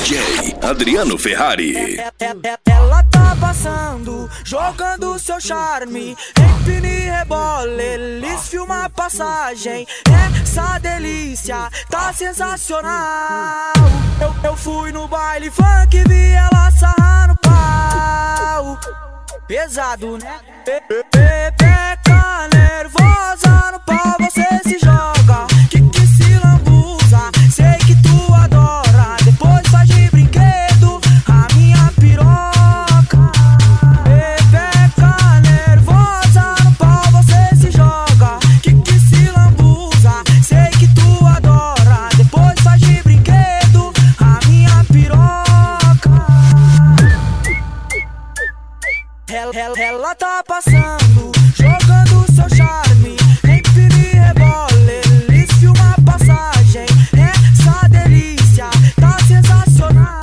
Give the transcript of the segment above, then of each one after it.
DJ Adriano Ferrari. Ela tá passando, jogando seu charme, empina e rebola, eles filmam a passagem. Essa delícia tá sensacional. Eu fui no baile funk, vi ela sarrar no pau. Pesado, né? Pepeca nervosa no pau, você se joga, que se lambuza. Sei que tu adora, depois faz de brinquedo a minha piroca. Pepeca nervosa no pau, você se joga, que se lambuza. Sei que tu adora, depois faz de brinquedo a minha piroca. Ela tá passando, jogando seu charme, empina e rebola, eles filmam a passagem. Essa delícia tá sensacional.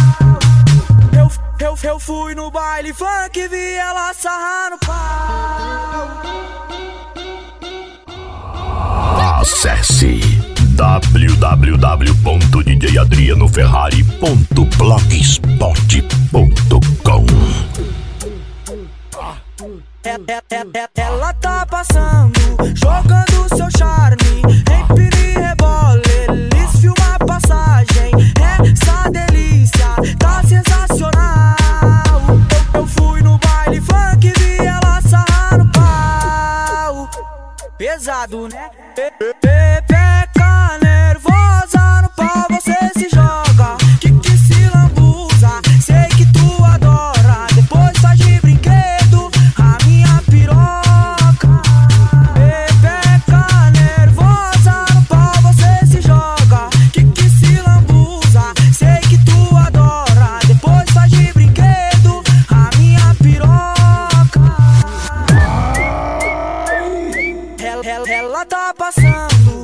Eu fui no baile funk, vi ela sarrar no pau. Acesse www.djadrianoferrari.blogspot.com. Ela tá passando, jogando seu charme, empina e rebola, eles filmam a passagem. Essa delícia tá sensacional. Eu fui no baile funk, vi ela sarrar no pau. Pesado, né? Pepeca nervosa no pau, você se joga, que se lambuza. Sei que tu adora, depois faz de brinquedo a minha piroca. Pepeca nervosa no pau, você se joga, que se lambuza. Sei que tu adora, depois faz de brinquedo a minha piroca. Ela tá passando,